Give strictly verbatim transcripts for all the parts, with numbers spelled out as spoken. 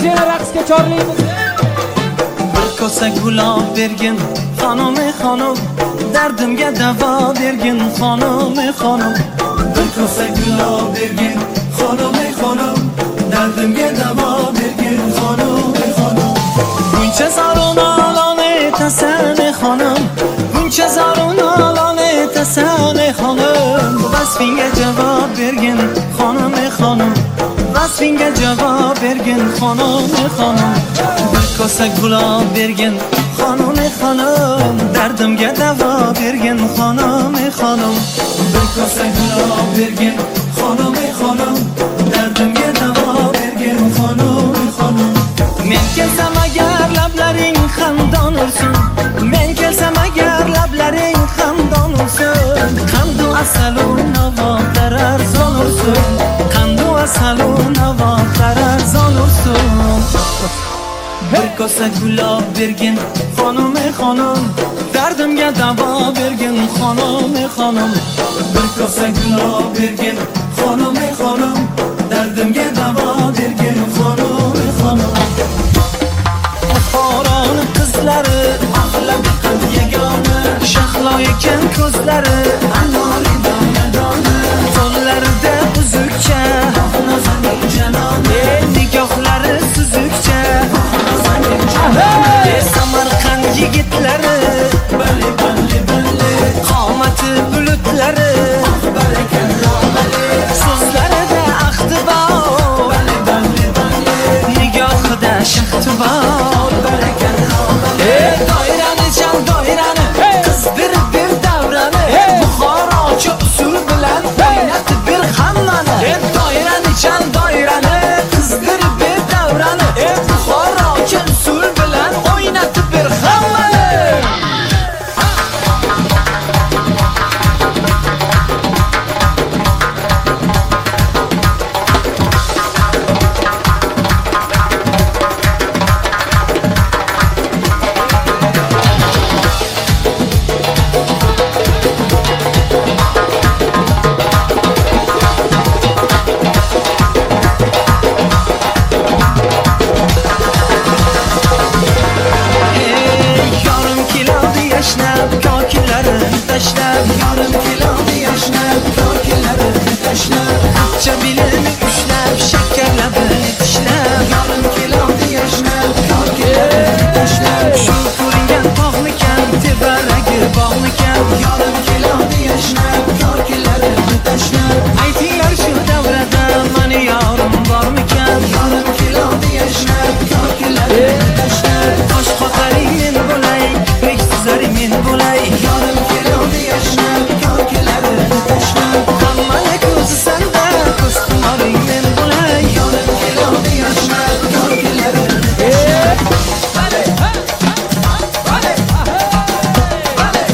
yana raqsga chorlaymiz. Bir kosa gulab bergin xonim xonim, dardimga davo bergin xonim xonim. Bir kosa gulab bergin xonim xonim, dardimga davo bergin xonim xonim. Buncha zarun alon etasan xonim, buncha zarun alon etasan xonim. Vasfinga javob bergin xonim xonim, vasfinga javob bergin xonim xonim. Bir kosa gulab bergin xonim xonim, dardimga davo bergin xonim xonim. Bir kosa gulab bergin xonim xonim, dardimga davo bergin xonim xonim. Men kelsam agar lablaring xandon ursin, men kelsam agar lablaring xandon ursin. Qandu asalu navolar arzon ursin, qandu asalu navolar arzon ursin. Bir kosa gulab bergin xonim xonim, dardimga davo bergin xonim xonim. Bir kosa gulab bergin xonim xonim, dardimga davo bergin xonim xonim. Buxoron qizlari axlab qad yagona, shahlo ekan ko'zlari anori dona dona. Qo'llarida uzukcha nazaning janoni, nigohlari suzukcha nazaning janoni. Samarqand yigitlari bali bali bali, qomati bulutlari barakalloh bali. So'zlarida ahdi-bor bali bali bali, nigohida shahti-bor barakalloh bali. Doirani jan doirani, qizdirib bir davrani, Buxorochi usul bilan o'ynatib bir hammani. Doirani jan doirani, qizdirib bir davrani, Buxorochi usul bilan o'ynatib bir hammani. Tashlab yarim kiloni yashnab, kokilarini tashlab, chabilini ushlab, shakarlabini tishlab. Yarim kiloni yashnab, kokilarini tashlab, shu ko'ringan tog'mikan, tebaragi bog'mikan. Yarim kiloni yashnab, kokilarini tashlab, aytinglar shu davrada mani yorim bormikan. Yarim kiloni yashnab, kokilarini tashlab, tosh qotaring men bo'lay, bek suzaring men bo'lay. Yarim kiloni yashnab, kokilarini tashlab, hammani ko'zi sanda, ko'z tumoring men bo'lay. Yarim kiloni yashnab, kokilarini tashlab. Vale vale vale vale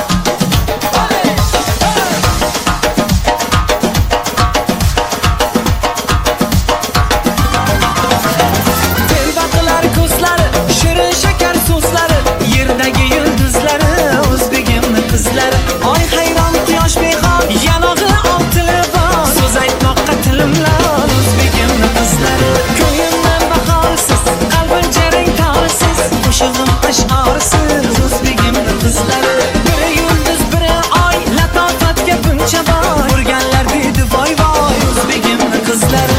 telbaqilar ko'zlari, shirin shakar so'zlari, yerdagi yulduzlari, o'zbegimni qizlari. Oy hayron quyosh behor, yanog'i oltili bor, so'z aytmoqqa tilim lol, o'zbegimni qizlari. Ko'nglimdan bahorsiz, qalbim jarang torsiz, qo'shig'im ash'orsiz, o'zbegimni qizlari. Biri yulduz biri oy, latofatga buncha boy, urganlar deydi voy voy, o'zbegimni qizlari.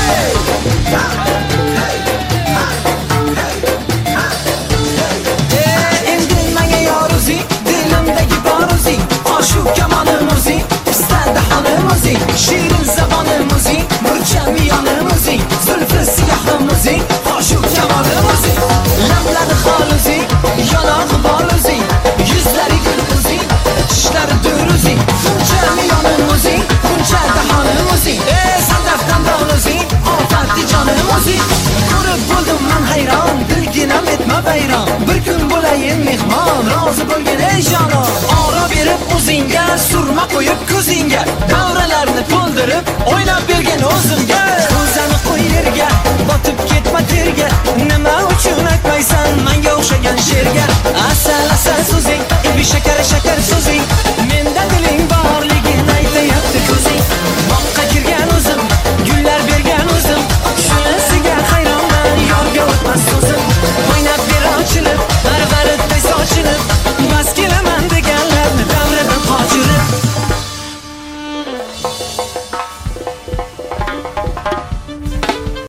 Endi menga yor o'zing, dilimdagi bor o'zing, oshu kamonim o'zing, pistanda xonim o'zing, shirin zabonim o'zing, murcham yonim o'zing, zulfi siyohim o'zing, oshu kamonim o'zing. Lablari xol o'zing, yonog'i bor o'zing, yuzlari gul o'zing, tishlari dur o'zing, murcham yonim o'zing, buncha dahonim o'zing, sadafdan don o'zing, ofatli jonim o'zing. Ko'rib bo'ldim men hayron, dilginam etma bayron, bir kun bo'layin mehmon, rozi bo'lgin ey jonon. Oro berib o'zingga, surma qo'yib ko'zingga, davralarni to'ldirib o'ynab bergin o'zimga. Ko'zani qo'y yerga, botib ketma terga, nima uchun aytmaysan menga o'xshagan sherga. Asa